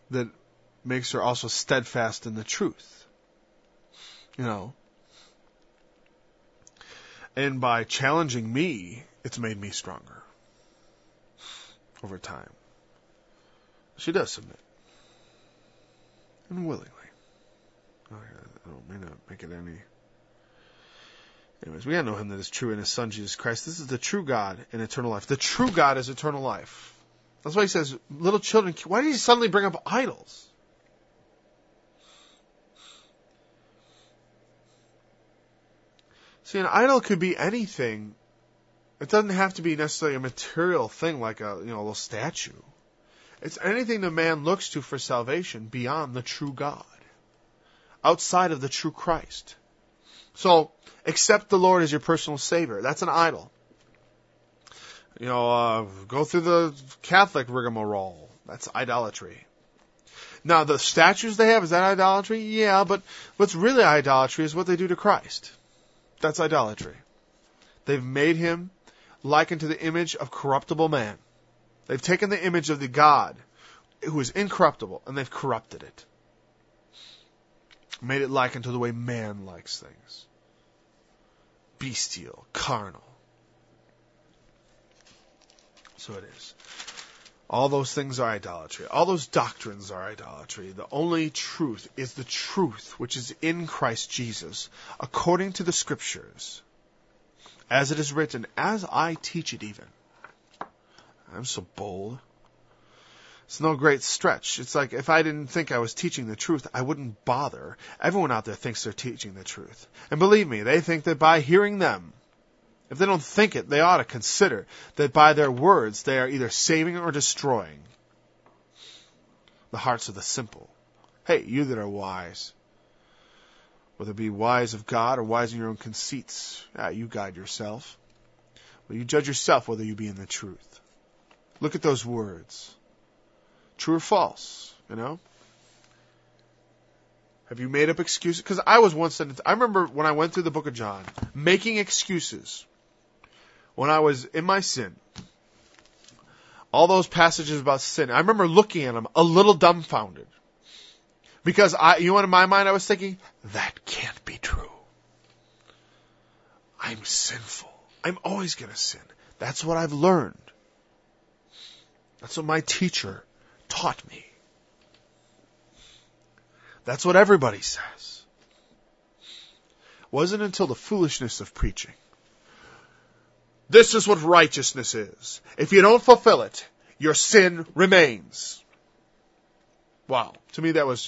that makes her also steadfast in the truth. You know. And by challenging me, it's made me stronger. Over time. She does submit. And willingly. I don't mean to make it any... Anyways, we gotta know him that is true in his Son, Jesus Christ. This is the true God and eternal life. The true God is eternal life. That's why he says, little children, why did he suddenly bring up idols? See, an idol could be anything. It doesn't have to be necessarily a material thing like a little statue. It's anything the man looks to for salvation beyond the true God. Outside of the true Christ. So, accept the Lord as your personal Savior. That's an idol. Go through the Catholic rigmarole. That's idolatry. Now, the statues they have, is that idolatry? Yeah, but what's really idolatry is what they do to Christ. That's idolatry. They've made him likened to the image of corruptible man. They've taken the image of the God who is incorruptible, and they've corrupted it. Made it likened to the way man likes things. Bestial, carnal. So it is. All those things are idolatry. All those doctrines are idolatry. The only truth is the truth which is in Christ Jesus, according to the Scriptures, as it is written, as I teach it even. I'm so bold. It's no great stretch. It's like if I didn't think I was teaching the truth, I wouldn't bother. Everyone out there thinks they're teaching the truth. And believe me, they think that by hearing them, if they don't think it, they ought to consider that by their words they are either saving or destroying the hearts of the simple. Hey, you that are wise, whether it be wise of God or wise in your own conceits, you guide yourself. Well, you judge yourself whether you be in the truth. Look at those words. True or false, Have you made up excuses? Because I was once, I remember when I went through the book of John, making excuses when I was in my sin. All those passages about sin, I remember looking at them a little dumbfounded. Because in my mind I was thinking, that can't be true. I'm sinful. I'm always going to sin. That's what I've learned. That's what my teacher taught me. That's what everybody says. Wasn't until the foolishness of preaching. This is what righteousness is. If you don't fulfill it, your sin remains. Wow. To me that was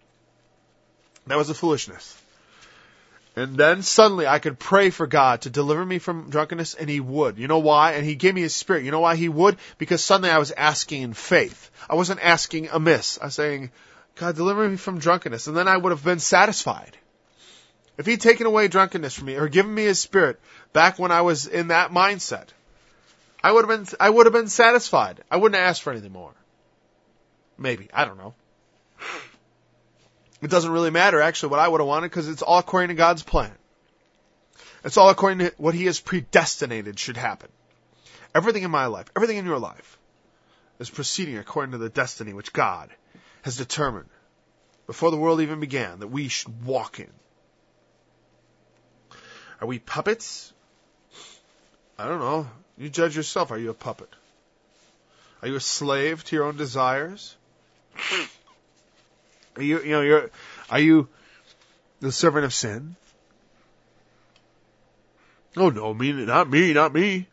a foolishness. And then suddenly I could pray for God to deliver me from drunkenness, and He would. You know why? And He gave me His Spirit. You know why He would? Because suddenly I was asking in faith. I wasn't asking amiss. I was saying, God, deliver me from drunkenness. And then I would have been satisfied. If He'd taken away drunkenness from me, or given me His Spirit back when I was in that mindset, I would have been satisfied. I wouldn't have asked for anything more. Maybe. I don't know. It doesn't really matter, actually, what I would have wanted, because it's all according to God's plan. It's all according to what He has predestinated should happen. Everything in my life, everything in your life, is proceeding according to the destiny which God has determined before the world even began that we should walk in. Are we puppets? I don't know. You judge yourself. Are you a puppet? Are you a slave to your own desires? Are you the servant of sin? Oh no, not me.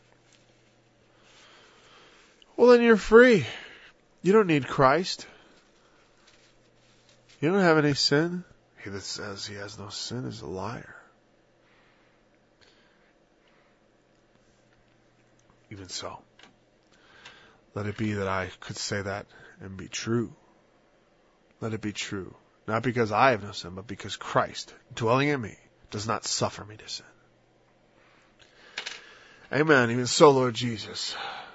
Well, then you're free. You don't need Christ. You don't have any sin. He that says he has no sin is a liar. Even so, let it be that I could say that and be true. Let it be true. Not because I have no sin, but because Christ, dwelling in me, does not suffer me to sin. Amen. Even so, Lord Jesus.